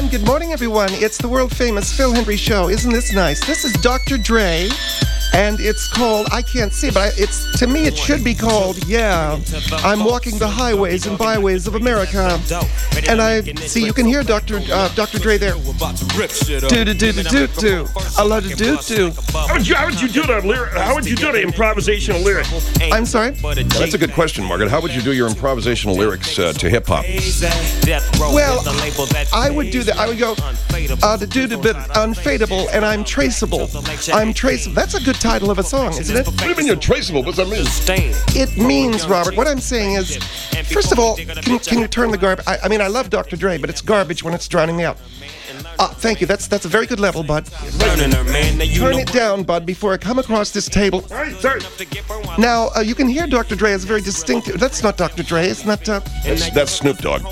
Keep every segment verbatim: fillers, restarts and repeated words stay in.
good morning, everyone. It's the world-famous Phil Hendrie Show. Isn't this nice? This is Doctor Dre, and it's called, I can't see, but I, it's to me it should be called, yeah, I'm walking the highways and byways of America. And I, see, you can hear Doctor Uh, Doctor Dre there. Do-do-do-do-do-do. I love to do-do. How would you, how would you do the lyric? How would you do the improvisational lyric? I'm sorry? Well, that's a good question, Margaret. How would you do your improvisational lyrics uh, to hip-hop? Well, I would do that. I would go, uh, the do the bit unfadable, and I'm traceable. I'm traceable. That's a good title of a song, isn't it? What do you mean you're traceable? What does that mean? It means, Robert, what I'm saying is, first of all, can, can you turn the garbage? I, I mean, I love Doctor Dre, but it's garbage when it's drowning me out. Uh, thank you. That's that's a very good level, Bud. Turn it down, Bud, before I come across this table. All right, sorry. Now, uh, you can hear Doctor Dre is very distinctive. That's not Doctor Dre. It's not... Uh... That's, that's Snoop Dogg.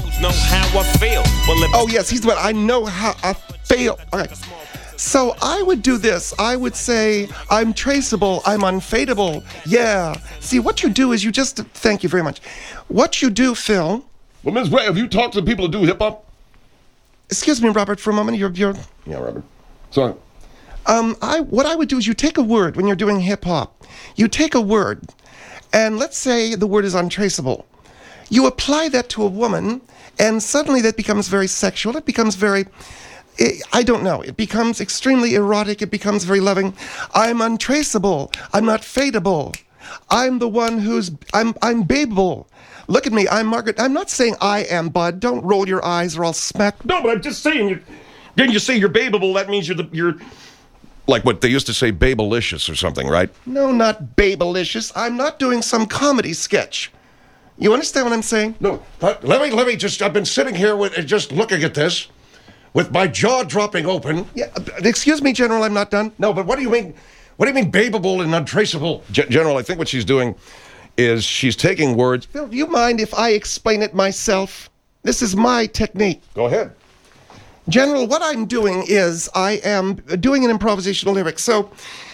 Oh, yes, he's the one. I know how I feel. All right. So I would do this. I would say, I'm traceable. I'm unfadable. Yeah. See, what you do is you just... Thank you very much. What you do, Phil... Well, Miz Gray, have you talked to people who do hip-hop? Excuse me, Robert, for a moment. You're... you're... Yeah, Robert. Sorry. Um, I what I would do is you take a word when you're doing hip-hop. You take a word, and let's say the word is untraceable. You apply that to a woman, and suddenly that becomes very sexual. It becomes very... It, I don't know. It becomes extremely erotic. It becomes very loving. I'm untraceable. I'm not fadeable. I'm the one who's... I'm I'm babeable. Look at me. I'm Margaret. I'm not saying I am, Bud. Don't roll your eyes or I'll smack... No, but I'm just saying, you didn't you say you're babeable? That means you're the... you're. Like what they used to say, Babelicious or something, right? No, not Babelicious. I'm not doing some comedy sketch. You understand what I'm saying? No, but let me, let me just, I've been sitting here with, just looking at this, with my jaw dropping open. Yeah, uh, excuse me, General, I'm not done. No, but what do you mean, what do you mean babeable and untraceable? G- General, I think what she's doing is she's taking words... Phil, do you mind if I explain it myself? This is my technique. Go ahead. General, what I'm doing is I am doing an improvisational lyric. So,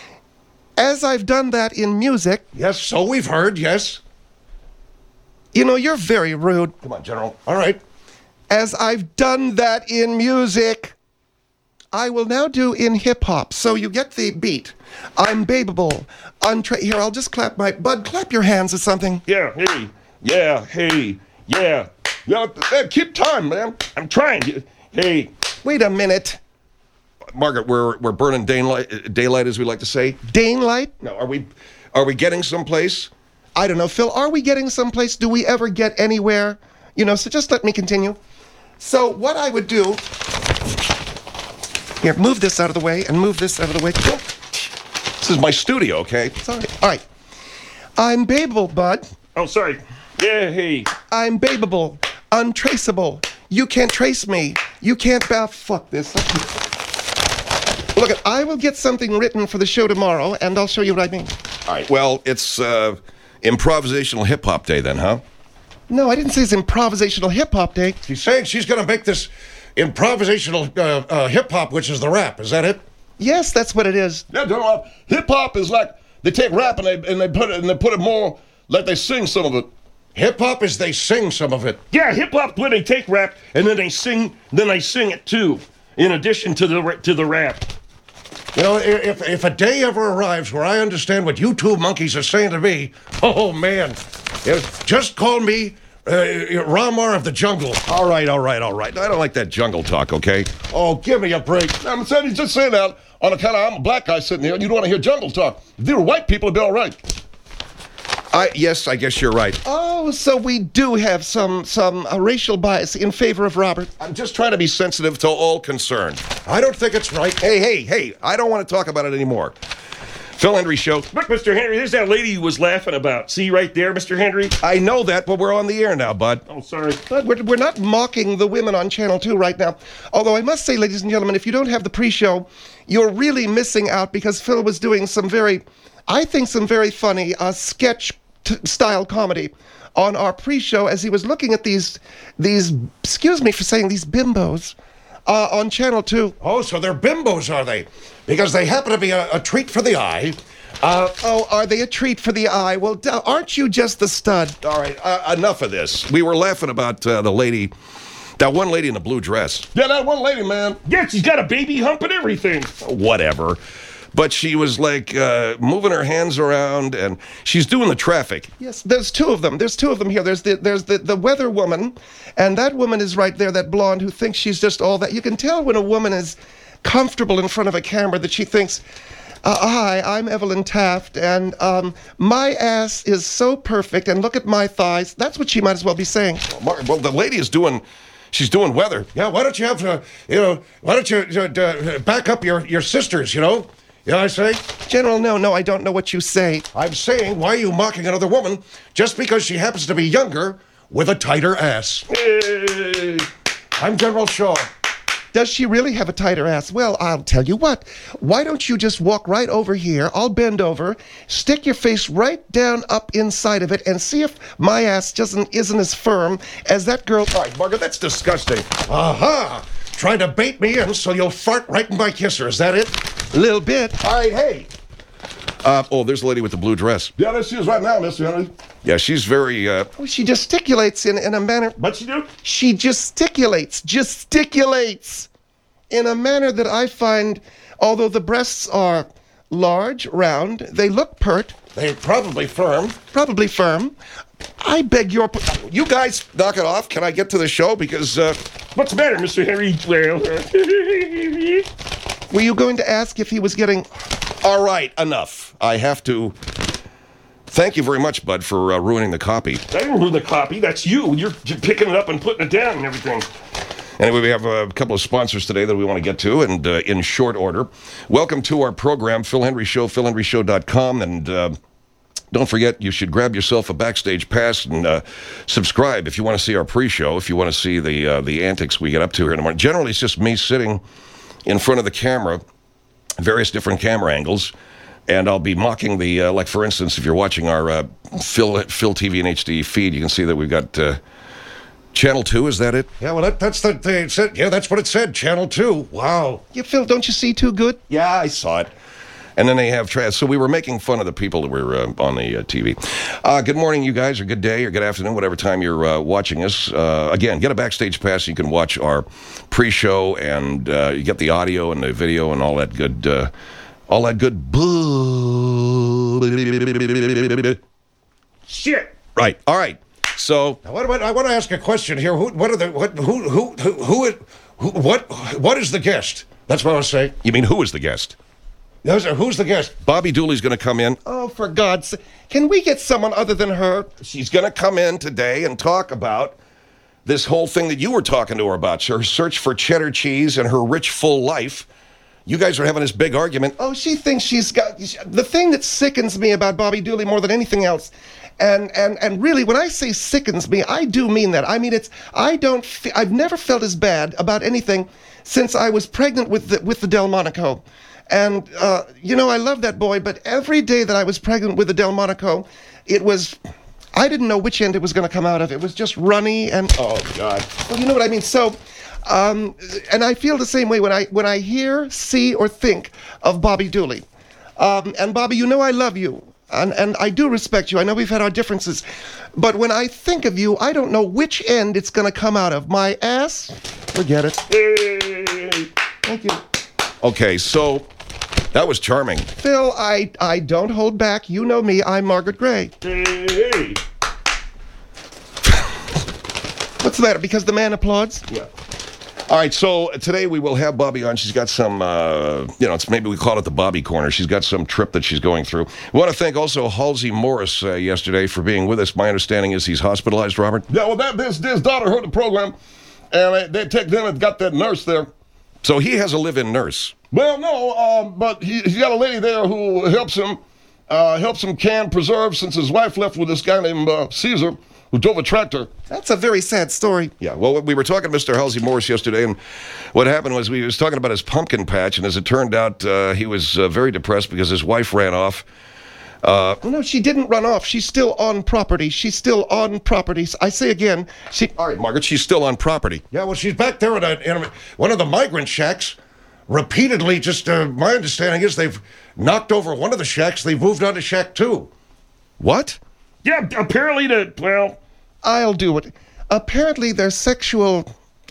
as I've done that in music... Yes, so we've heard, yes. You know, you're very rude. Come on, General. All right. As I've done that in music, I will now do in hip-hop. So you get the beat. I'm babeable. Untra- Here, I'll just clap my... Bud, clap your hands or something. Yeah, hey, yeah, hey, yeah. Yeah, hey, keep time, man. I'm trying. Hey. Wait a minute. Margaret, we're we're burning daylight, daylight, as we like to say. Danelight? No, are we are we getting someplace? I don't know, Phil. Are we getting someplace? Do we ever get anywhere? You know, so just let me continue. So what I would do... Here, move this out of the way and move this out of the way. This is my studio, okay? Sorry. All right. I'm babeable, Bud. Oh, sorry. Yeah, hey. I'm babeable. Untraceable. You can't trace me. You can't bow. Fuck this. Look, I will get something written for the show tomorrow, and I'll show you what I mean. All right. Well, it's uh, improvisational hip-hop day then, huh? No, I didn't say it's improvisational hip-hop day. She's saying she's going to make this improvisational uh, uh, hip-hop, which is the rap. Is that it? Yes, that's what it is. Yeah, General. Hip-hop is like they take rap and they and they put it and they put it more like they sing some of it. Hip-hop is they sing some of it. Yeah, hip-hop, when they take rap, and then they sing, then they sing it too, in addition to the to the rap. You know, if if a day ever arrives where I understand what you two monkeys are saying to me, oh, man, just call me uh, Ramar of the Jungle. All right, all right, all right. I don't like that jungle talk, okay? Oh, give me a break. I'm saying he's just saying that on account of I'm a black guy sitting here, and you don't want to hear jungle talk. If they were white people, it'd be all right. I, yes, I guess you're right. Oh, so we do have some some uh, racial bias in favor of Robert. I'm just trying to be sensitive to all concerned. I don't think it's right. Hey, hey, hey, I don't want to talk about it anymore. Phil Hendrie Show. Look, Mister Hendrie, there's that lady you was laughing about. See right there, Mister Hendrie? I know that, but we're on the air now, bud. Oh, sorry. But we're, we're not mocking the women on Channel two right now. Although I must say, ladies and gentlemen, if you don't have the pre-show, you're really missing out because Phil was doing some very, I think some very funny uh, sketch T- style comedy on our pre-show as he was looking at these, these, excuse me for saying these bimbos uh, on Channel two. Oh, so they're bimbos, are they? Because they happen to be a, a treat for the eye. Uh, oh, are they a treat for the eye? Well, d- aren't you just the stud? All right, uh, enough of this. We were laughing about uh, the lady That one lady in the blue dress. Yeah, that one lady, man. Yeah, she's got a baby hump and everything. Whatever. But she was like uh, moving her hands around, and she's doing the traffic. Yes, there's two of them. There's two of them here. There's the there's the, the weather woman, and that woman is right there, that blonde who thinks she's just all that. You can tell when a woman is comfortable in front of a camera that she thinks, uh, hi, I'm Evelyn Taft, and um, my ass is so perfect, and look at my thighs. That's what she might as well be saying. Well, the lady is doing, she's doing weather. Yeah, why don't you have, uh, you know, why don't you uh, uh, back up your, your sisters, you know? You know what I say? General, no, no, I don't know what you say. I'm saying, why are you mocking another woman just because she happens to be younger with a tighter ass? Hey. I'm General Shaw. Does she really have a tighter ass? Well, I'll tell you what. Why don't you just walk right over here? I'll bend over, stick your face right down up inside of it, and see if my ass doesn't isn't as firm as that girl. All right, Margaret, that's disgusting. Aha! Trying to bait me in so you'll fart right in my kisser. Is that it? A little bit. All right, hey. Uh, oh, there's the lady with the blue dress. Yeah, there she is right now, Mister Henry. Yeah, she's very, uh... Oh, she gesticulates in, in a manner. What she do? She gesticulates, gesticulates in a manner that I find, although the breasts are large, round, they look pert, They're probably firm. probably firm. I beg your... You guys knock it off. Can I get to the show? Because, uh... What's the matter, Mister Henry? Well, Were you going to ask if he was getting... All right, enough. I have to... Thank you very much, Bud, for uh, ruining the copy. I didn't ruin the copy. That's you. You're j- picking it up and putting it down and everything. Anyway, we have a couple of sponsors today that we want to get to, and uh, in short order. Welcome to our program, Phil Henry Show, phil henry show dot com, and uh, don't forget, you should grab yourself a backstage pass and uh, subscribe if you want to see our pre-show, if you want to see the uh, the antics we get up to here in the morning. Generally, it's just me sitting in front of the camera, various different camera angles, and I'll be mocking the, uh, like for instance, if you're watching our uh, Phil, Phil T V and H D feed, you can see that we've got... Uh, Channel two, is that it? Yeah, well, that, that's the thing. It said, yeah, that's what it said. Channel two. Wow. Yeah, Phil, don't you see too good? Yeah, I saw it. And then they have trash. So we were making fun of the people that were uh, on the uh, T V. Uh, good morning, you guys, or good day, or good afternoon, whatever time you're uh, watching us. Uh, again, get a backstage pass. You can watch our pre-show, and uh, you get the audio and the video and all that good, uh, all that good. Shit. Right. All right. So Now, what about, I want to ask a question here. Who, what are the, what, who, who, who, who, who what, what is the guest? That's what I was saying. you mean who is the guest? Those are, who's the guest? Bobby Dooley's going to come in. Oh, for God's sake. Can we get someone other than her? She's going to come in today and talk about this whole thing that you were talking to her about, her search for cheddar cheese and her rich, full life. You guys are having this big argument. Oh, she thinks she's got... The thing that sickens me about Bobby Dooley more than anything else, and, and, and really, when I say sickens me, I do mean that. I mean, it's... I don't... Fe- I've never felt as bad about anything since I was pregnant with the, with the Delmonico. And, uh, you know, I love that boy, but every day that I was pregnant with the Delmonico, it was... I didn't know which end it was going to come out of. It was just runny and... Oh, God. Well, you know what I mean? So... Um, and I feel the same way when I when I hear, see, or think of Bobby Dooley. Um, and Bobby, you know I love you, and, and I do respect you. I know we've had our differences, but when I think of you, I don't know which end it's going to come out of. My ass? Forget it. Hey. Thank you. Okay, so that was charming. Phil, I, I don't hold back. You know me. I'm Margaret Gray. Hey. What's the matter? Because the man applauds? Yeah. All right, so today we will have Bobby on. She's got some, uh, you know, it's maybe we call it the Bobby Corner. She's got some trip that she's going through. We want to thank also Halsey Morris uh, yesterday for being with us. My understanding is he's hospitalized, Robert? Yeah, well, that this, this daughter heard the program, and they, they take them and got that nurse there. So he has a live-in nurse. Well, no, uh, but he, he's got a lady there who helps him, uh, helps him can preserve since his wife left with this guy named uh, Caesar, who drove a tractor. That's a very sad story. Yeah, well, we were talking to Mister Halsey Morris yesterday, and what happened was we was talking about his pumpkin patch, and as it turned out, uh, he was uh, very depressed because his wife ran off. Uh, No, she didn't run off. She's still on property. She's still on property. I say again, she... all right, Margaret, she's still on property. Yeah, well, she's back there in, a, in a, one of the migrant shacks. Repeatedly, just uh, my understanding is they've knocked over one of the shacks. They've moved on to shack two. What? Yeah, apparently the, well... I'll do it. Apparently, their sexual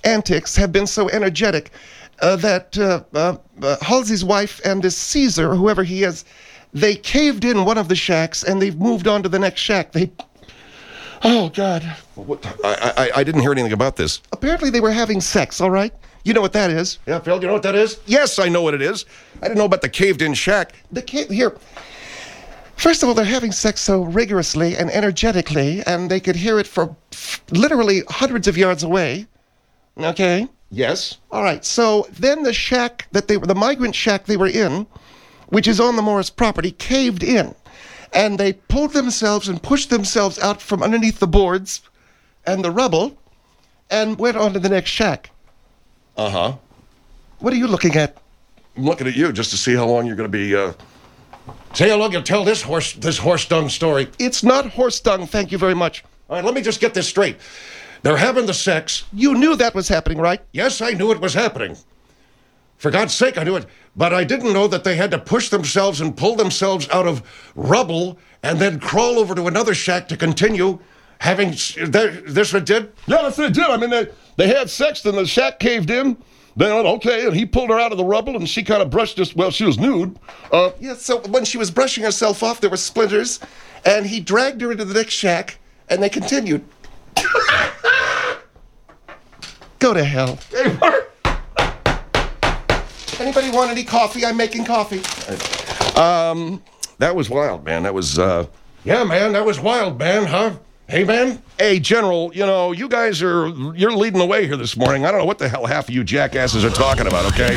antics have been so energetic uh, that uh, uh, uh, Halsey's wife and this Caesar, whoever he is, they caved in one of the shacks and they've moved on to the next shack. They, oh God! What, I, I I didn't hear anything about this. Apparently they were having sex. All right, you know what that is? Yeah, Phil, you know what that is? Yes, I know what it is. I didn't know about the caved-in shack. The ca- here. First of all, they're having sex so rigorously and energetically, and they could hear it for literally hundreds of yards away. Okay. Yes. All right. So then the shack that they were, the migrant shack they were in, which is on the Morris property, caved in. And they pulled themselves and pushed themselves out from underneath the boards and the rubble and went on to the next shack. Uh-huh. What are you looking at? I'm looking at you just to see how long you're going to be, uh... Say how long you'll tell this horse this horse dung story. It's not horse dung, thank you very much. All right, let me just get this straight. They're having the sex. You knew that was happening, right? Yes, I knew it was happening. For God's sake, I knew it. But I didn't know that they had to push themselves and pull themselves out of rubble and then crawl over to another shack to continue having... This what it did? Yeah, that's what it did. I mean, they, they had sex, then the shack caved in. Then, okay, and he pulled her out of the rubble, and she kind of brushed us. Well, she was nude. Uh, Yeah, so when she was brushing herself off, there were splinters, and he dragged her into the next shack, and they continued. Go to hell. hey, Mark. Anybody want any coffee? I'm making coffee. That was wild, man. That was, uh... Yeah, man, that was wild, man, huh? Hey, man? Hey, General, you know, you guys are... You're leading the way here this morning. I don't know what the hell half of you jackasses are talking about, okay?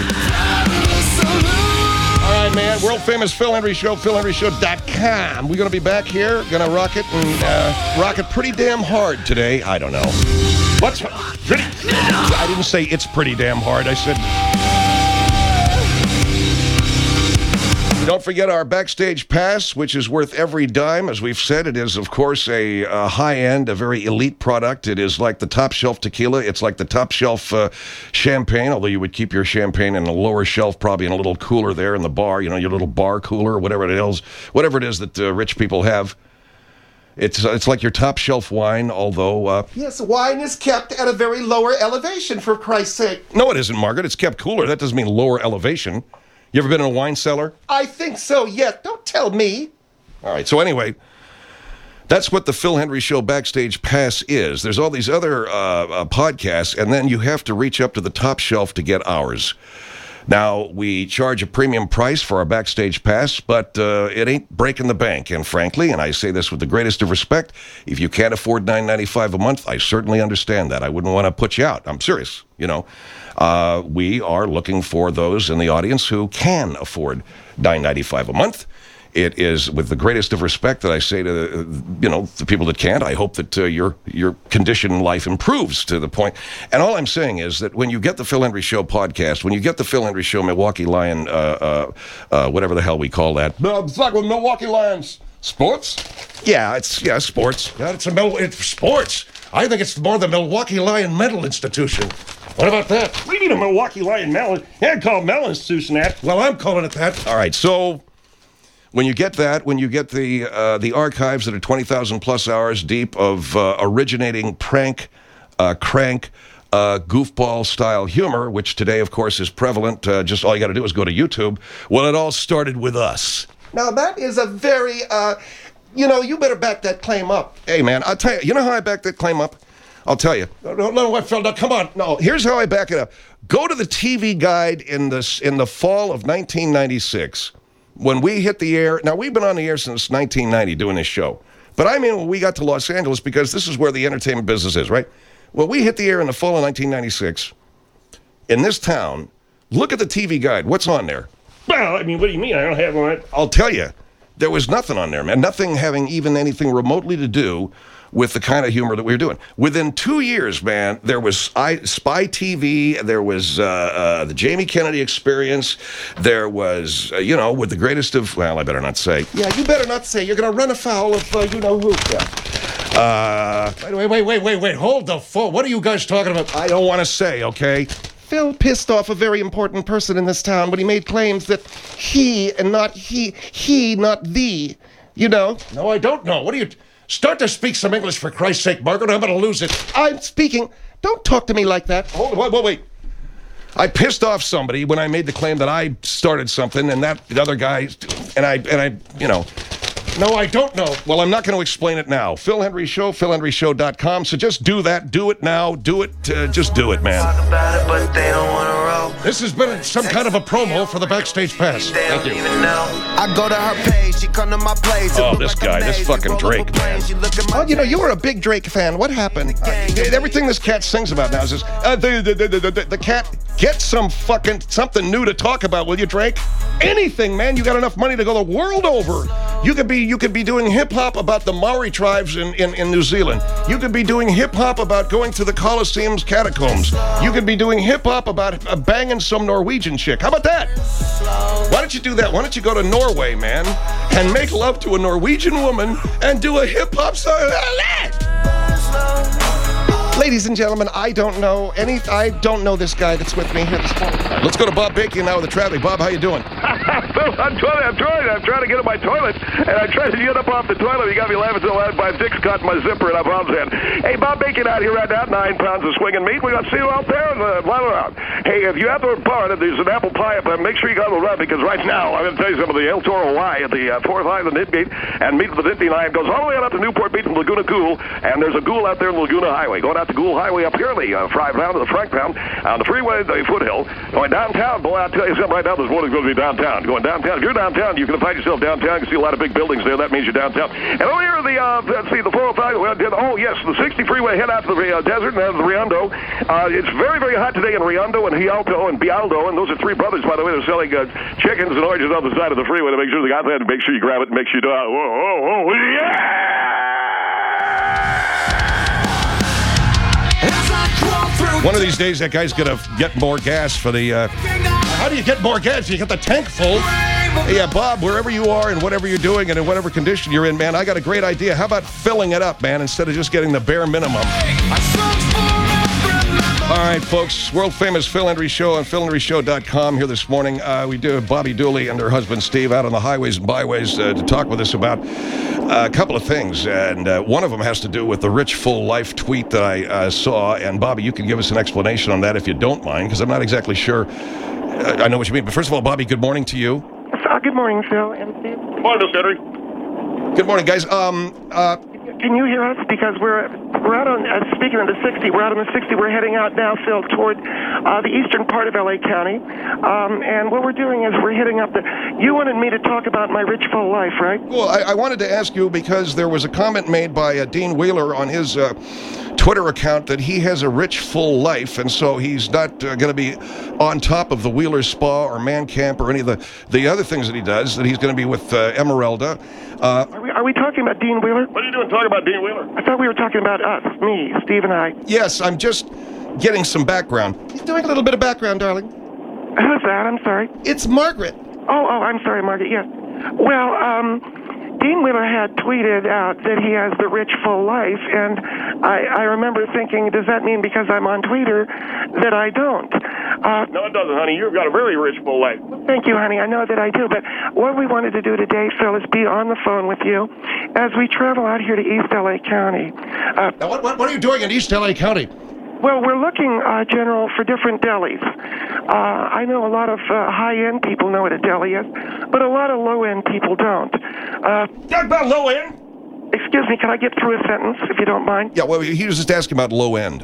All right, man. World-famous Phil Hendry Show, phil henry show dot com. We're going to be back here. Going to rock it and uh, rock it pretty damn hard today. I don't know. What's... Pretty... I didn't say it's pretty damn hard. I said... Don't forget our Backstage Pass, which is worth every dime. As we've said, it is, of course, a, a high-end, a very elite product. It is like the top-shelf tequila. It's like the top-shelf uh, champagne, although you would keep your champagne in a lower shelf, probably in a little cooler there in the bar, you know, your little bar cooler, whatever it is, whatever it is that uh, rich people have. It's uh, it's like your top-shelf wine, although... Uh, Yes, wine is kept at a very lower elevation, for Christ's sake. no, it isn't, Margaret. It's kept cooler. That doesn't mean lower elevation. You ever been in a wine cellar? I think so, yes. Don't tell me. All right, so anyway, that's what the Phil Hendry Show Backstage Pass is. There's all these other uh, uh, podcasts, and then you have to reach up to the top shelf to get ours. Now, we charge a premium price for our Backstage Pass, but uh, it ain't breaking the bank. And frankly, and I say this with the greatest of respect, if you can't afford nine ninety-five a month, I certainly understand that. I wouldn't want to put you out. I'm serious, you know. Uh, we are looking for those in the audience who can afford nine ninety-five a month. It is with the greatest of respect that I say to the, you know, the people that can't. I hope that uh, your your condition in life improves to the point. And all I'm saying is that when you get the Phil Hendry Show podcast, when you get the Phil Hendry Show Milwaukee Lion, uh, uh, uh, whatever the hell we call that. No, it's like with Milwaukee Lions sports. Yeah, it's yeah sports. Yeah, it's a Mil- it's sports. I think it's more the Milwaukee Lion Mental Institution. What about that? We need a Milwaukee Lion Melon. Yeah, call Melon Institution that. Well, I'm calling it that. All right, so when you get that, when you get the uh, the archives that are twenty thousand plus hours deep of uh, originating prank, uh, crank, uh, goofball-style humor, which today, of course, is prevalent. Uh, just all you got to do is go to YouTube. Well, it all started with us. Now, that is a very, uh, you know, you better back that claim up. Hey, man, I'll tell you. You know how I back that claim up? I'll tell you. No, no, no, what, Phil? No, come on. No, here's how I back it up. Go to the T V Guide in the, in the fall of nineteen ninety-six. When we hit the air, now we've been on the air since nineteen ninety doing this show. But I mean, when we got to Los Angeles, because this is where the entertainment business is, right? Well, we hit the air in the fall of nineteen ninety-six. In this town, look at the T V Guide. What's on there? Well, I mean, what do you mean? I don't have one. I'll tell you, there was nothing on there, man. Nothing having even anything remotely to do with the kind of humor that we were doing. Within two years, man, there was I, Spy T V, there was uh, uh, the Jamie Kennedy Experience, there was, uh, you know, with the greatest of, well, I better not say. Yeah, you better not say. You're going to run afoul of uh, you-know-who. Yeah. Uh, Wait, wait, wait, wait, wait. Hold the phone. What are you guys talking about? I don't want to say, okay? Phil pissed off a very important person in this town when he made claims that he and not he, he, not thee, you know? No, I don't know. What are you... Start to speak some English, for Christ's sake, Margaret. I'm going to lose it. I'm speaking. Don't talk to me like that. Hold on, wait, wait, wait. I pissed off somebody when I made the claim that I started something, and that the other guy, and I, and I, you know. No, I don't know. Well, I'm not going to explain it now. Phil Hendry Show, phil hendry show dot com. So just do that. Do it now. Do it. Uh, just do it, man. This has been some kind of a promo for the Backstage Pass. Thank you. I go to her page, she come to my place. Oh, this guy, this fucking Drake, man. Oh, you know, you were a big Drake fan. What happened? Uh, everything this cat sings about now is this, uh, the, the, the, the, the, the cat, get some fucking, something new to talk about, will you, Drake? Anything, man. You got enough money to go the world over. You could be you could be doing hip-hop about the Maori tribes in, in, in New Zealand. You could be doing hip-hop about going to the Colosseum's catacombs. You could be doing hip-hop about uh, banging some Norwegian chick. How about that? Why don't you do that? Why don't you go to Norway, man, and make love to a Norwegian woman and do a hip-hop song? Ladies and gentlemen, I don't know any. I don't know this guy that's with me here this morning. Let's go to Bob Bacon now with the traffic. Bob, how you doing? Phil, I'm trying, I'm trying, I'm trying to get in my toilet, and I tried to get up off the toilet. You got me laughing so loud, my dick's caught in my zipper, and I'm on in. Hey, Bob Bacon out here right now, nine pounds of swinging meat. We got to see you out there and uh, run around. Hey, if you have to bar, if there's an apple pie up there, make sure you go to the run, because right now, I'm going to tell you something. The El Toro Y at the uh, fourth line of the Midgate and meet at the fifty line goes all the way out to Newport Beach and Laguna Gould, and there's a Gould out there in Laguna Highway. Going out to Gould Highway up here, the uh, five pound to the Frank pound, on the freeway, the foothill, going downtown. Boy, I'll tell you something right now, this morning's going to be downtown. Going downtown. If you're downtown, you can find yourself downtown. You can see a lot of big buildings there. That means you're downtown. And over here, the, uh, let's see, the four oh five, oh, yes, the sixty freeway head out to the uh, desert and out to the Riondo. Uh, it's very, very hot today in Riondo and Rialto and Bialdo, and those are three brothers, by the way. They're selling uh, chickens and oranges on the side of the freeway to make sure they got that and make sure you grab it and make sure you do it. Whoa, whoa, whoa, yeah! One of these days, that guy's going to get more gas for the... Uh, How do you get more gas? You get the tank full. yeah, Bob, wherever you are and whatever you're doing and in whatever condition you're in, man, I got a great idea. How about filling it up, man, instead of just getting the bare minimum? All right, folks, world-famous Phil Hendry Show on phil hendry show dot com here this morning. Uh, we do have Bobby Dooley and her husband Steve out on the highways and byways uh, to talk with us about uh, a couple of things. And uh, one of them has to do with the Rich Full Life tweet that I uh, saw. And, Bobby, you can give us an explanation on that if you don't mind, because I'm not exactly sure uh, I know what you mean. But first of all, Bobby, good morning to you. Uh, good morning, Phil and Steve. Good morning, Mister Henry. Good morning, guys. Um, uh, Can you hear us? Because we're we're out on, uh, speaking of the sixty, we're out on the sixty. We're heading out now, Phil, toward uh, the eastern part of L A County. Um, and what we're doing is we're hitting up the... You wanted me to talk about my rich full life, right? Well, I, I wanted to ask you because there was a comment made by uh, Dean Wheeler on his uh, Twitter account that he has a rich full life, and so he's not uh, going to be on top of the Wheeler Spa or Man Camp or any of the, the other things that he does, that he's going to be with uh, Emeralda. Uh, Are we, are we talking about Dean Wheeler? What are you doing talking about Dean Wheeler? I thought we were talking about us, me, Steve and I. yes, I'm just getting some background. He's doing a little bit of background, darling. Who's that? I'm sorry. It's Margaret. Oh, oh, I'm sorry, Margaret, yes. Well, um, Dean Wheeler had tweeted out that he has the rich full life, and I, I remember thinking, does that mean because I'm on Twitter that I don't? Uh, No, it doesn't, honey. You've got a very rich full life. Thank you, honey. I know that I do, but what we wanted to do today, Phil, is be on the phone with you as we travel out here to East L A County. Uh, Now, what, what, what are you doing in East L A County? well, we're looking, uh, General, for different delis. Uh, I know a lot of uh, high-end people know what a deli is, but a lot of low-end people don't. Uh, Talk about low end. excuse me, can I get through a sentence, if you don't mind? Yeah, well, he was just asking about low end.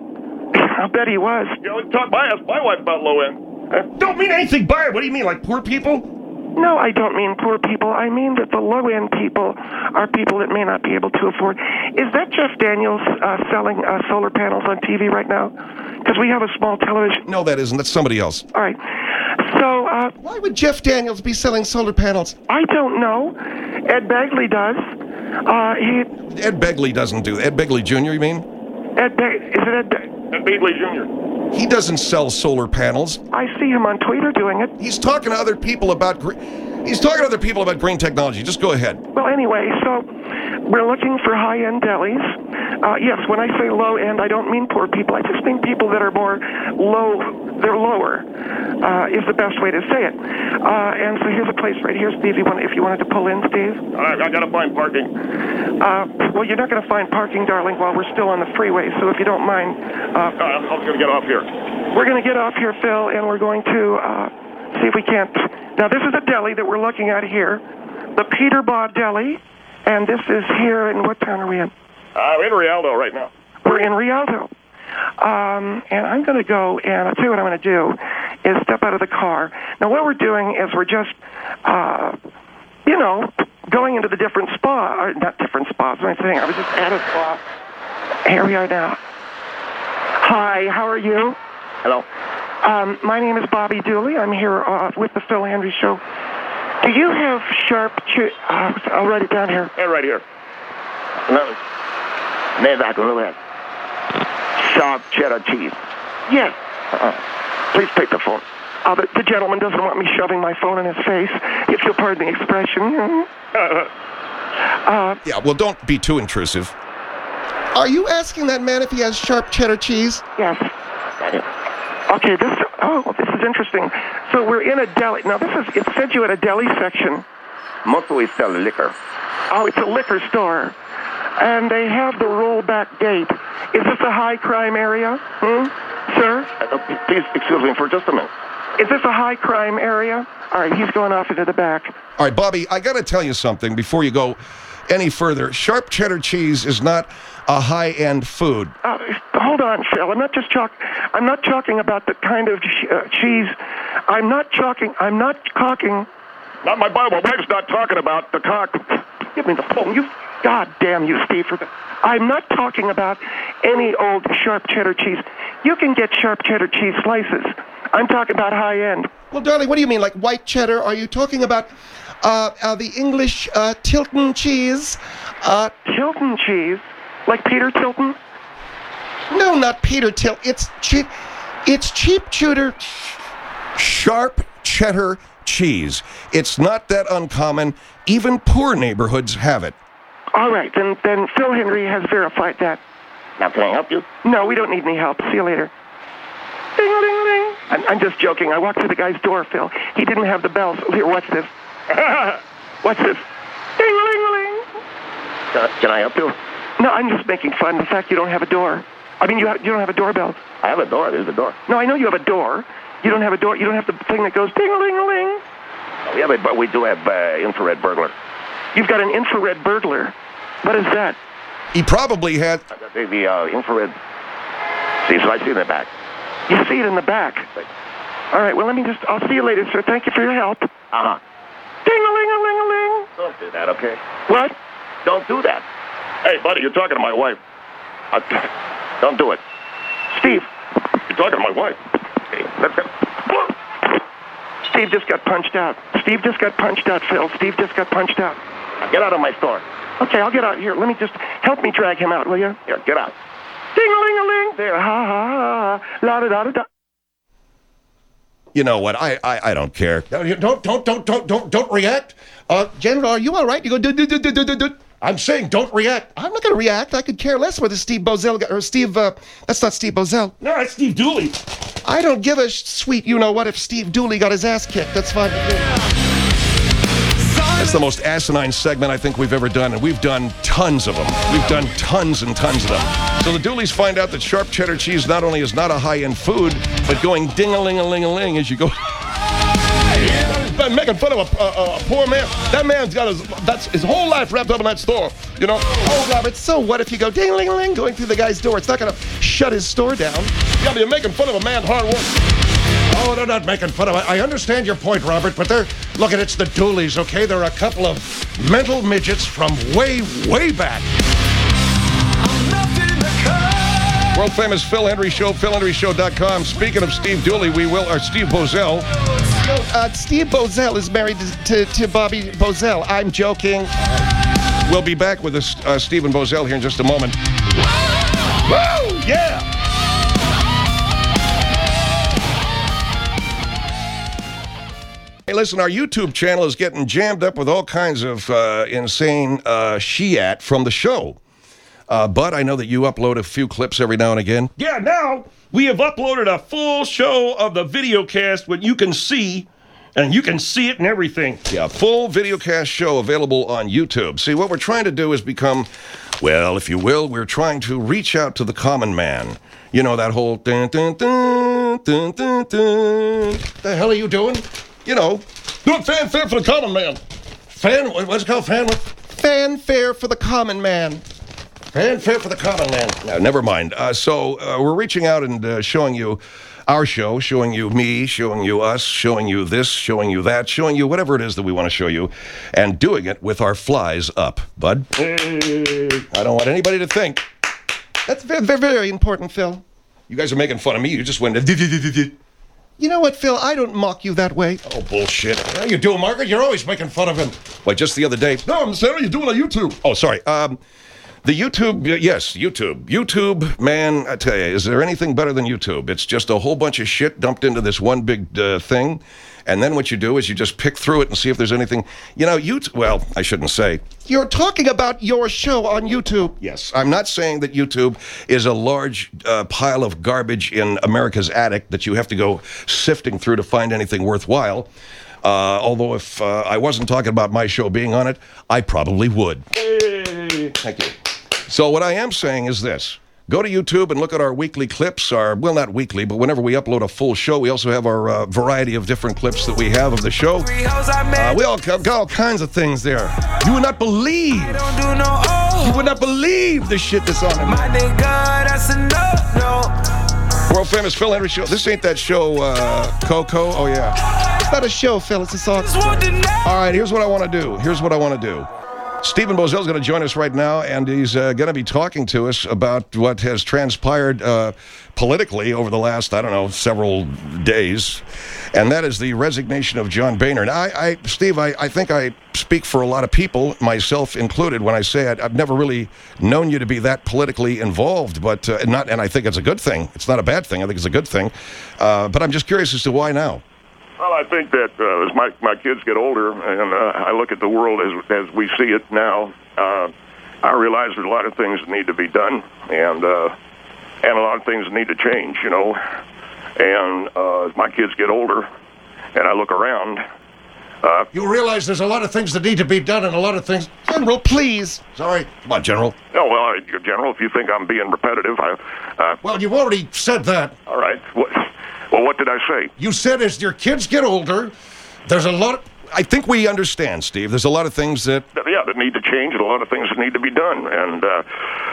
I bet he was. You know, talk my ask my wife about low end. Uh, don't mean anything by it. What do you mean, like poor people? No, I don't mean poor people. I mean that the low-end people are people that may not be able to afford. Is that Jeff Daniels uh, selling uh, solar panels on T V right now? Because we have a small television. No, that isn't. That's somebody else. All right. So, uh, Why would Jeff Daniels be selling solar panels? I don't know. Ed Begley does. Uh, he, Ed Begley doesn't do that. Ed Begley Junior, you mean? Ed Be- is it Ed Be- And Beatley Junior He doesn't sell solar panels. I see him on Twitter doing it. He's talking to other people about gre- He's talking to other people about green technology. Just go ahead. Well, anyway, so we're looking for high-end delis. Uh, yes, when I say low-end, I don't mean poor people. I just mean people that are more low they're lower, uh, is the best way to say it. Uh, and so here's a place right here, Steve. You want, if you wanted to pull in, Steve. I, I gotta find parking. Uh, well, you're not going to find parking, darling, while we're still on the freeway. So if you don't mind, uh, Uh, I'm gonna get off here. we're going to get off here, Phil, and we're going to uh, see if we can't. Now, this is a deli that we're looking at here, the Peterborough Deli, and this is here in what town are we in? Uh, we're in Rialto right now. We're in Rialto. Um, and I'm going to go, and I'll tell you what I'm going to do, is step out of the car. Now, what we're doing is we're just, uh, you know, going into the different spa, or not different spas, what am I saying? I was just at a spa. Here we are now. Hi, how are you? Hello. Um, my name is Bobby Dooley. I'm here uh, with the Phil Hendrie Show. Do you have sharp che- uh, I'll write it down here. Yeah, right here. No. Name that, look at sharp cheddar cheese. Yes. Uh-uh. Please take the phone. Uh, the, the gentleman doesn't want me shoving my phone in his face, if you'll pardon the expression. Uh, Yeah, well, don't be too intrusive. Are you asking that man if he has sharp cheddar cheese? yes. Okay, this, oh, this is interesting. So we're in a deli. Now, this is, it said you at a deli section. Mostly sell liquor. Oh, it's a liquor store. And they have the rollback gate. Is this a high crime area? Hmm? Sir? Uh, please excuse me for just a minute. Is this a high crime area? All right, he's going off into the back. All right, Bobby, I got to tell you something before you go any further. Sharp cheddar cheese is not a high-end food. Uh, hold on, Phil. I'm not just talk. I'm not talking about the kind of ch- uh, cheese. I'm not talking. I'm not talking. Not my Bible. My wife's not talking about the cock. Give me the phone. You. God damn you, Steve. For the, I'm not talking about any old sharp cheddar cheese. You can get sharp cheddar cheese slices. I'm talking about high end. Well, darling, what do you mean, like white cheddar? Are you talking about uh, uh, the English uh, Tilton cheese? Uh, Tilton cheese, like Peter Tilton. no, not Peter Tilton. It's cheap. It's cheap cheddar. Sharp cheddar cheese. It's not that uncommon. Even poor neighborhoods have it. All right, then. Then Phil Hendrie has verified that. Now, can I help you? No, we don't need any help. See you later. Ding-a-ling-a-ling. I'm, I'm just joking. I walked through the guy's door, Phil. He didn't have the bells. Here, watch this. What's this? Ding-a-ling-a-ling. Uh, can I help you? No, I'm just making fun. The fact you don't have a door. I mean, you ha- you don't have a doorbell. I have a door. There's a door. No, I know you have a door. You don't have a door. You don't have the thing that goes ding-a-ling-a-ling. Oh, yeah, but we do have uh, infrared burglar. You've got an infrared burglar. What is that? He probably had... The, the uh, infrared... See, so I see in the back. You see it in the back. All right, well, let me just... I'll see you later, sir. Thank you for your help. Uh-huh. Ding-a-ling-a-ling-a-ling. Don't do that, okay? What? Don't do that. Hey, buddy, you're talking to my wife. Uh, don't do it. Steve. You're talking to my wife. Hey, let's go. Steve just got punched out. Steve just got punched out, Phil. Steve just got punched out. Now get out of my store. Okay, I'll get out here. Let me just... Help me drag him out, will you? Here, get out. Ding-a-ling-a-ling. There. Ha, ha, ha. La-da-da-da-da. You know what? I I, I don't care. No, you Don't, don't, don't, don't, don't, don't react. uh, General, are you all right? You go, do, do, do, do, do, do, do. I'm saying don't react. I'm not going to react. I could care less whether Steve Bozell got, or Steve, uh, that's not Steve Bozell. No, that's Steve Dooley. I don't give a sh- sweet you-know-what if Steve Dooley got his ass kicked. That's fine with me. That's the most asinine segment I think we've ever done, and we've done tons of them. We've done tons and tons of them. So the Dooleys find out that sharp cheddar cheese not only is not a high-end food, but going ding-a-ling-a-ling-a-ling as you go... Been making fun of a, a, a poor man. That man's got his that's his whole life wrapped up in that store. You know. Oh, Robert, so what if you go ding-a-ling-a-ling going through the guy's door? It's not going to shut his store down. Yeah, but you're making fun of a man's hard work. Oh, they're not making fun of it. I understand your point, Robert, but they're... Look at it's the Dooleys, okay? They're a couple of mental midgets from way, way back. World famous Phil Hendrie Show, phil hendrie show dot com. Speaking of Steve Dooley, we will, or Steve Bozell. No, uh, Steve Bozell is married to, to, to Bobby Bozell. I'm joking. We'll be back with us, uh, Stephen Bozell here in just a moment. Woo! Yeah. Hey, listen, our YouTube channel is getting jammed up with all kinds of uh, insane uh, shiat from the show. Uh, Bud, I know that you upload a few clips every now and again. Yeah, now we have uploaded a full show of the video cast, what you can see, and you can see it and everything. Yeah, full videocast show available on YouTube. See, what we're trying to do is become, well, if you will, we're trying to reach out to the common man. You know, that whole dun dun dun dun dun dun. The hell are you doing? You know, Do it fanfare for the common man. Fan? what- What's it called? Fan? what? Fanfare for the common man. Fanfare for the common man. no, never mind. Uh, so uh, we're reaching out and uh, showing you our show, showing you me, showing you us, showing you this, showing you that, showing you whatever it is that we want to show you, and doing it with our flies up. Bud, I don't want anybody to think That's very, very, very important, Phil. you guys are making fun of me. You just went. You know what, Phil? I don't mock you that way. Oh, bullshit. How you doing, Margaret? You're always making fun of him. Like just the other day. No, Mister Henry, you're doing on YouTube. Oh, sorry. Um, the YouTube, y- yes, YouTube. YouTube, man, I tell you, is there anything better than YouTube? It's just a whole bunch of shit dumped into this one big uh, thing. And then what you do is you just pick through it and see if there's anything. You know, YouTube, well, I shouldn't say. You're talking about your show on YouTube. Yes, I'm not saying that YouTube is a large uh, pile of garbage in America's attic that you have to go sifting through to find anything worthwhile. Uh, although if uh, I wasn't talking about my show being on it, I probably would. Thank you. So what I am saying is this. Go to YouTube and look at our weekly clips, our, well, not weekly, but whenever we upload a full show, we also have our uh, variety of different clips that we have of the show. Uh, we all got all kinds of things there. You would not believe, you would not believe the shit that's on it. World famous Phil Henry Show. This ain't that show, uh, Coco. Oh, yeah. It's not a show, Phil. It's a song. All right, here's what I want to do. Here's what I want to do. Stephen Bozel's going to join us right now, and he's uh, going to be talking to us about what has transpired uh, politically over the last, I don't know, several days, and that is the resignation of John Boehner. Now, I, I Steve, I, I think I speak for a lot of people, myself included, when I say I'd, I've never really known you to be that politically involved, but uh, not, and I think it's a good thing. It's not a bad thing. I think it's a good thing, uh, but I'm just curious as to why now. Well, I think that uh, as my, my kids get older and uh, I look at the world as as we see it now, uh, I realize there's a lot of things that need to be done, and uh, and a lot of things that need to change, you know. And uh, as my kids get older and I look around, uh, You realize there's a lot of things that need to be done and a lot of things... General, please. Sorry. Come on, General. oh, well, I- General, if you think I'm being repetitive, I, uh, Well, you've already said that. all right. What, well, what did I say? You said as your kids get older, there's a lot... I think we understand, Steve. There's a lot of things that Yeah, that need to change, and a lot of things that need to be done. And uh,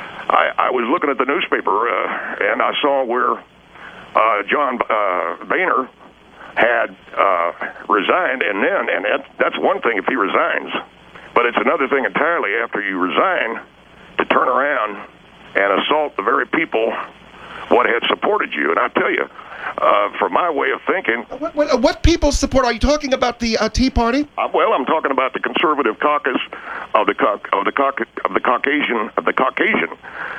I, I was looking at the newspaper, uh, and I saw where uh, John uh, Boehner had uh, resigned, and then, and that, that's one thing if he resigns, but it's another thing entirely after you resign to turn around and assault the very people what had supported you. And I tell you, uh, for my way of thinking, What, what, what people support? Are you talking about the uh, Tea Party? Uh, well, I'm talking about the conservative caucus of the Cau- of the Cau- of the Caucasian of the Caucasian,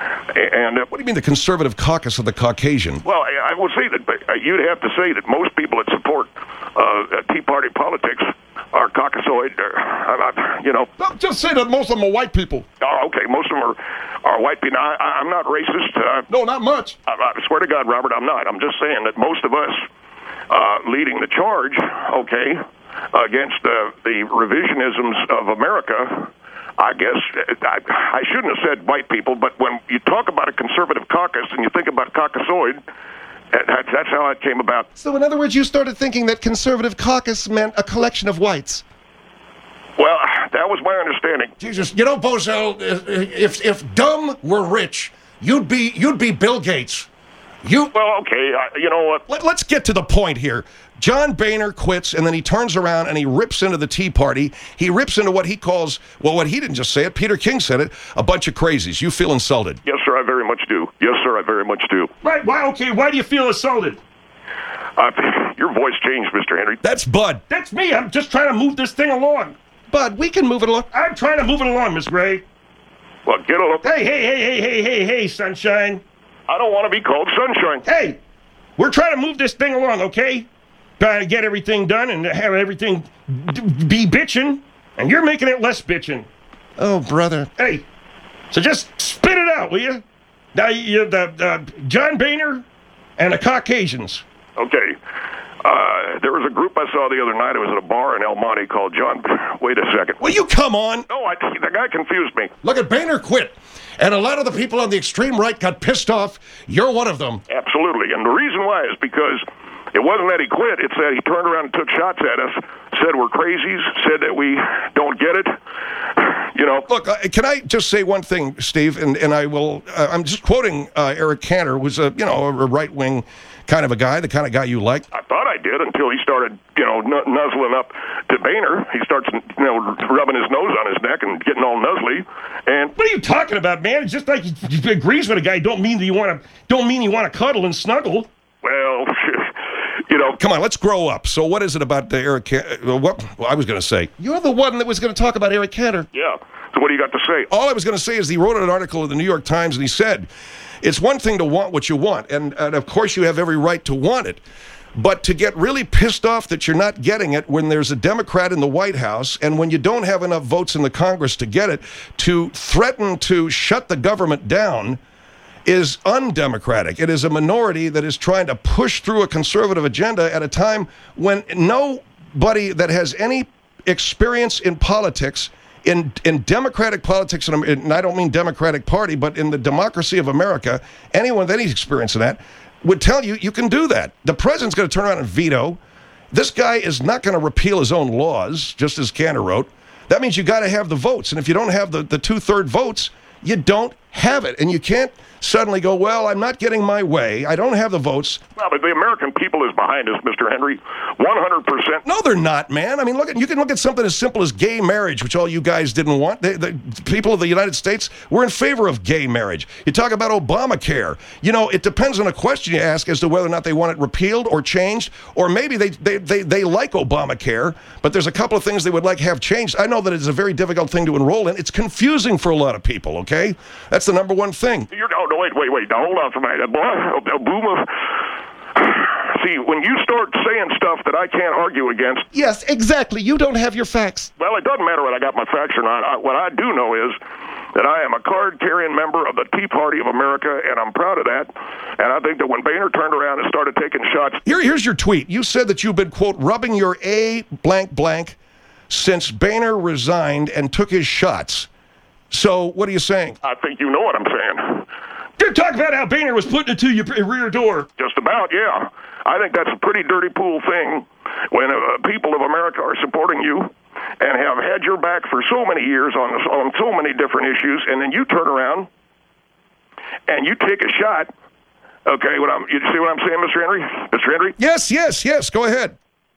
and uh, What do you mean the conservative caucus of the Caucasian? well, I, I will say that but, uh, you'd have to say that most people that support uh, Tea Party politics are Caucasoid. Uh, I'm not, you know. No, just say that most of them are white people. Oh, okay, most of them are are white people. Now, I, I'm not racist. Uh, No, not much. I, I swear to God, Robert, I'm not. I'm just saying that most of us uh, leading the charge, okay, against uh, the revisionisms of America, I guess, I, I shouldn't have said white people, but when you talk about a conservative caucus and you think about Caucasoid, that, that's how it came about. So, in other words, you started thinking that conservative caucus meant a collection of whites. Well, that was my understanding. Jesus, you know, Bozel, if if dumb were rich, you'd be you'd be Bill Gates. You Well, okay, I, you know what? Let, let's get to the point here. John Boehner quits, and then he turns around and he rips into the Tea Party. He rips into what he calls, well, what he didn't just say it, Peter King said it, a bunch of crazies. You feel insulted. Yes, sir, I very much do. Yes, sir, I very much do. Right, why, okay, why do you feel insulted? Uh, your voice changed, Mister Henry. That's Bud. That's me. I'm just trying to move this thing along. Bud, we can move it along. I'm trying to move it along, Miss Gray. Well, get a look. Hey, hey, hey, hey, hey, hey, hey, Sunshine. I don't want to be called Sunshine. Hey, we're trying to move this thing along, okay? Trying to get everything done and have everything d- be bitching, and you're making it less bitching. Oh, brother. Hey, so just spit it out. out, will you? Now, you the, the John Boehner and the Caucasians. Okay. Uh, there was a group I saw the other night. It was at a bar in El Monte called John. Wait a second. Will you come on? No, I, the guy confused me. Look at Boehner quit. And a lot of the people on the extreme right got pissed off. You're one of them. Absolutely. And the reason why is because it wasn't that he quit. It's that he turned around and took shots at us, said we're crazies, said that we don't get it. You know. Look, uh, can I just say one thing, Steve? And, and I will, uh, I'm just quoting uh, Eric Cantor, who's a, you know, a right-wing kind of a guy, the kind of guy you like. I thought I did until he started, you know, n- nuzzling up to Boehner. He starts, you know, rubbing his nose on his neck and getting all nuzzly. And what are you talking about, man? It's just like he, he agrees with a guy. Don't mean that you want to. Don't mean you want to cuddle and snuggle. Well, you know. Come on, let's grow up. So, what is it about the Eric? Cantor? What well, I was going to say? You're the one that was going to talk about Eric Cantor. Yeah. So, what do you got to say? All I was going to say is he wrote an article in the New York Times, and he said, "It's one thing to want what you want, and, and of course you have every right to want it." But to get really pissed off that you're not getting it when there's a Democrat in the White House and when you don't have enough votes in the Congress to get it, to threaten to shut the government down is undemocratic. It is a minority that is trying to push through a conservative agenda at a time when nobody that has any experience in politics, in in democratic politics, and, and I don't mean Democratic Party, but in the democracy of America, anyone with any experience in that would tell you you can do that. The president's going to turn around and veto. This guy is not going to repeal his own laws, just as Cantor wrote. That means you got to have the votes. And if you don't have the, the two-third votes, you don't have it. And you can't suddenly go, well, I'm not getting my way. I don't have the votes. Well, but the American people is behind us, Mister Henry. one hundred percent. No, they're not, man. I mean, look at you can look at something as simple as gay marriage, which all you guys didn't want. The, the people of the United States were in favor of gay marriage. You talk about Obamacare. You know, it depends on a question you ask as to whether or not they want it repealed or changed, or maybe they they, they, they like Obamacare, but there's a couple of things they would like to have changed. I know that it's a very difficult thing to enroll in. It's confusing for a lot of people, okay? That's the number one thing. You're, oh, no, wait, wait, wait. Now, hold on for a minute. A boomer. See, when you start saying stuff that I can't argue against. Yes, exactly. You don't have your facts. Well, it doesn't matter whether I got my facts or not. I, what I do know is that I am a card-carrying member of the Tea Party of America, and I'm proud of that. And I think that when Boehner turned around and started taking shots. Here, here's your tweet. You said that you've been, quote, rubbing your A blank blank since Boehner resigned and took his shots. So, what are you saying? I think you know what I'm saying. You're talking about how Boehner was putting it to your rear door. Just about, yeah. I think that's a pretty dirty pool thing when uh, people of America are supporting you and have had your back for so many years on on so many different issues, and then you turn around and you take a shot. Okay, what I'm, you see what I'm saying, Mister Henry? Mister Henry? Yes, yes, yes. Go ahead.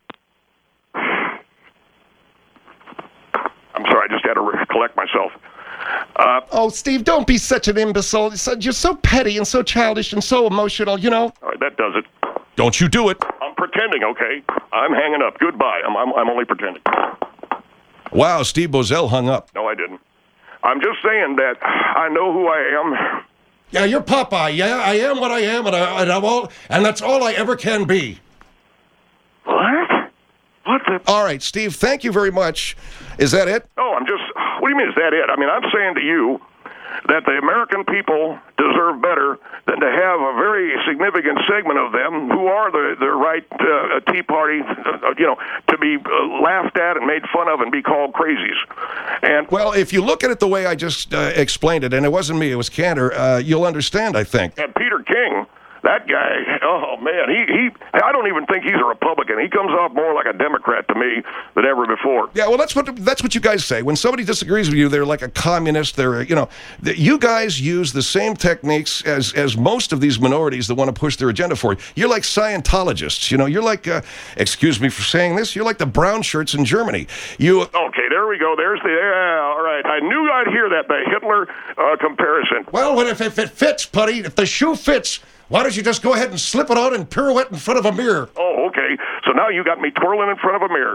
I'm sorry, I just had to recollect myself. Uh, oh, Steve, don't be such an imbecile. You're so petty and so childish and so emotional, you know? All right, that does it. Don't you do it. I'm pretending, okay? I'm hanging up. Goodbye. I'm, I'm, I'm only pretending. Wow, Steve Boesel hung up. No, I didn't. I'm just saying that I know who I am. Yeah, you're Popeye. Yeah, I am what I am, and, I, and I'm all, and that's all I ever can be. What? What the? All right, Steve, thank you very much. Is that it? No, I'm just, what do you mean, is that it? I mean, I'm saying to you that the American people deserve better than to have a very significant segment of them who are the, the right uh, Tea Party, uh, you know, to be uh, laughed at and made fun of and be called crazies. And well, if you look at it the way I just uh, explained it, and it wasn't me, it was Cantor, uh, you'll understand, I think. And Peter King, that guy, oh, man, he, he, I don't even think he's a Republican. He comes off more like a Democrat to me than ever before. Yeah, well, that's what that's what you guys say. When somebody disagrees with you, they're like a communist. They're, you know, the, you guys use the same techniques as as most of these minorities that want to push their agenda for you. You're like Scientologists, you know. You're like, uh, excuse me for saying this, you're like the brown shirts in Germany. You. Okay, there we go. There's the, yeah, all right. I knew I'd hear that, the Hitler uh, comparison. Well, what if, if it fits, Putty, if the shoe fits, why don't you just go ahead and slip it on and pirouette in front of a mirror? Oh, okay. So now you got me twirling in front of a mirror.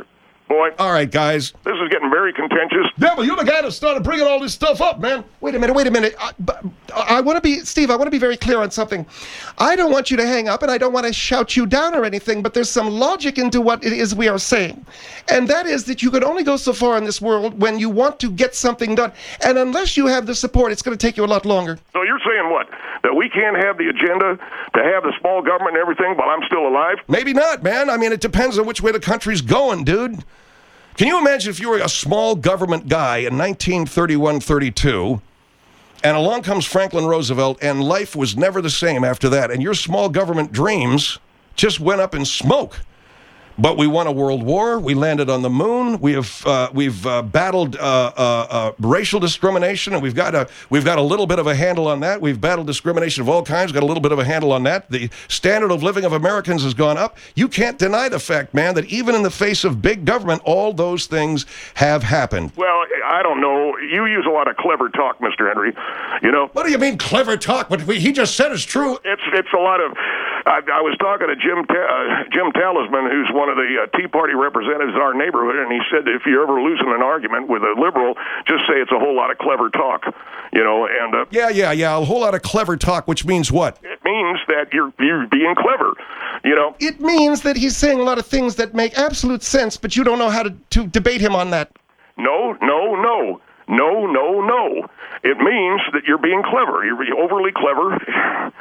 Boy, All right, guys. this is getting very contentious. Yeah, but you're the guy that started bringing all this stuff up, man. Wait a minute, wait a minute. I, but- I want to be, Steve, I want to be very clear on something. I don't want you to hang up, and I don't want to shout you down or anything, but there's some logic into what it is we are saying. And that is that you can only go so far in this world when you want to get something done. And unless you have the support, it's going to take you a lot longer. So you're saying what? That we can't have the agenda to have the small government and everything while I'm still alive? Maybe not, man. I mean, it depends on which way the country's going, dude. Can you imagine if you were a small government guy in nineteen thirty-one thirty-two, and along comes Franklin Roosevelt, and life was never the same after that, and your small government dreams just went up in smoke? But we won a world war. We landed on the moon. We have uh, we've uh, battled uh, uh, uh, racial discrimination, and we've got a we've got a little bit of a handle on that. We've battled discrimination of all kinds. Got a little bit of a handle on that. The standard of living of Americans has gone up. You can't deny the fact, man, that even in the face of big government, all those things have happened. Well, I don't know. You use a lot of clever talk, Mister Henry. You know, What do you mean clever talk? What he just said is true. it's it's a lot of. I, I was talking to Jim Ta- uh, Jim Talisman, who's one of the uh, Tea Party representatives in our neighborhood, and he said that if you're ever losing an argument with a liberal, just say it's a whole lot of clever talk. You know, and uh, Yeah, yeah, yeah. A whole lot of clever talk, which means what? it means that you're you're being clever. You know. It means that he's saying a lot of things that make absolute sense, but you don't know how to, to debate him on that. No, no, no. No, no, no. It means that you're being clever. You're overly clever.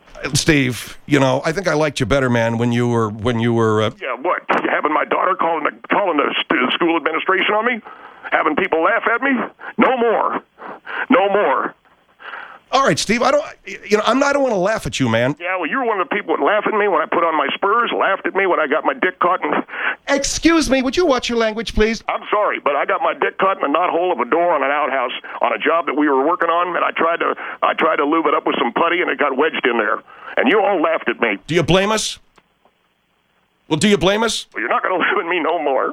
Steve, you know, I think I liked you better, man, when you were when you were. Uh, Yeah, what? Having my daughter calling the calling the st- school administration on me? Having people laugh at me? No more. No more. all right, Steve. I don't. You know, I'm not. I don't want to laugh at you, man. Yeah, well, you were one of the people that laughed at me when I put on my spurs, laughed at me when I got my dick caught in... Excuse me, would you watch your language, please? I'm sorry, but I got my dick caught in the knothole of a door on an outhouse on a job that we were working on, and I tried to I tried to lube it up with some putty, and it got wedged in there. And you all laughed at me. Do you blame us? Well, do you blame us? Well, you're not going to live at me no more.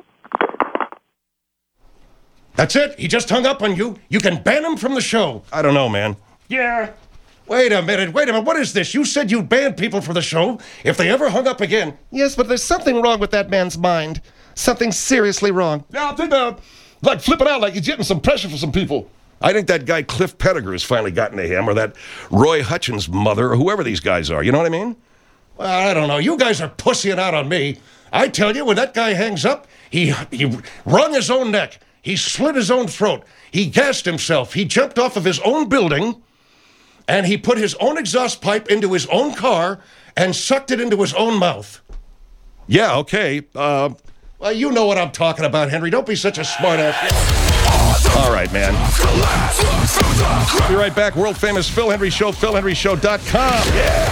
That's it. He just hung up on you. You can ban him from the show. I don't know, man. Yeah. Wait a minute. Wait a minute. What is this? You said you'd ban people from the show if they ever hung up again. Yes, but there's something wrong with that man's mind. Something seriously wrong. Yeah, I think uh, like flipping out, like he's getting some pressure for some people. I think that guy Cliff Pettigrew has finally gotten to him, or that Roy Hutchins' mother, or whoever these guys are. You know what I mean? Well, I don't know. You guys are pussying out on me. I tell you, when that guy hangs up, he he wrung his own neck. He slit his own throat. He gassed himself. He jumped off of his own building, and he put his own exhaust pipe into his own car and sucked it into his own mouth. Yeah, okay. Uh, Well, you know what I'm talking about, Henry. Don't be such a smartass. all right, man. Be right back. World famous Phil Henry Show, phil henry show dot com.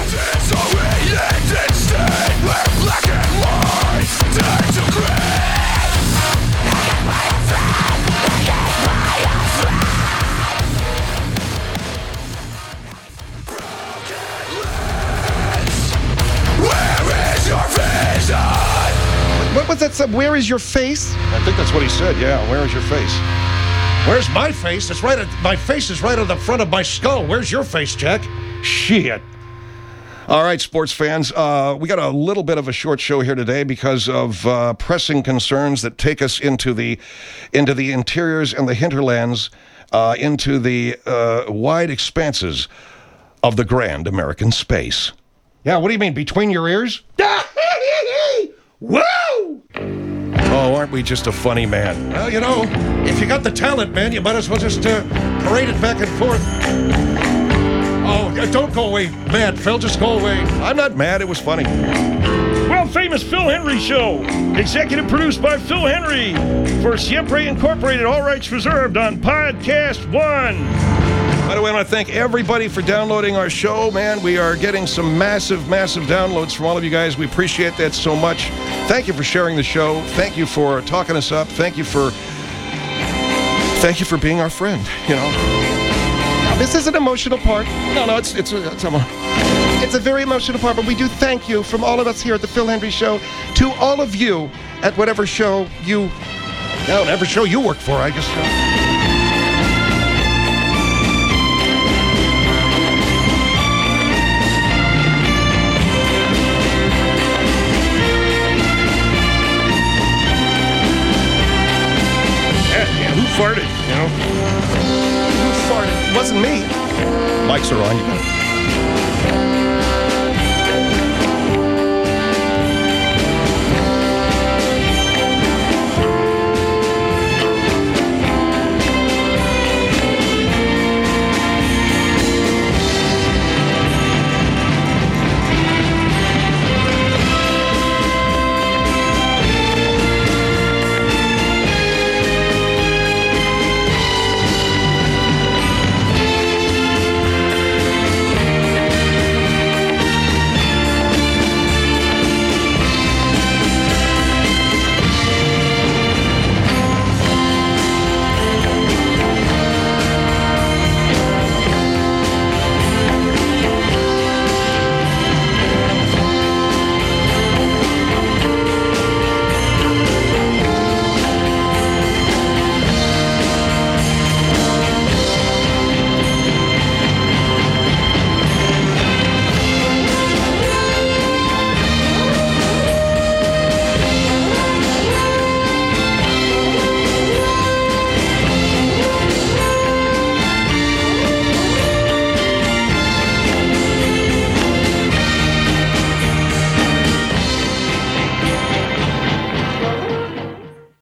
What was that? sub- Where is your face? I think that's what he said. Yeah, where is your face? Where's my face? It's right at, my face is right on the front of my skull. Where's your face, Jack? Shit. All right, sports fans, uh, we got a little bit of a short show here today because of uh, pressing concerns that take us into the into the interiors and the hinterlands, uh, into the uh, wide expanses of the grand American space. Yeah, what do you mean, between your ears? Woo! Oh, aren't we just a funny man? Well, you know, if you got the talent, man, you might as well just uh, parade it back and forth. Oh, uh, don't go away, mad, Phil. Just go away. I'm not mad. It was funny. World famous Phil Henry Show. Executive produced by Phil Henry. For Siempre Incorporated, all rights reserved on Podcast One. By the way, I want to thank everybody for downloading our show, man. We are getting some massive, massive downloads from all of you guys. We appreciate that so much. Thank you for sharing the show. Thank you for talking us up. Thank you for, thank you for being our friend, you know. This is an emotional part. No, no, it's, it's, it's, I'm a, It's a very emotional part, but we do thank you from all of us here at the Phil Henry Show to all of you at whatever show you... Yeah, whatever show you work for, I guess. Uh, mics are on. You gotta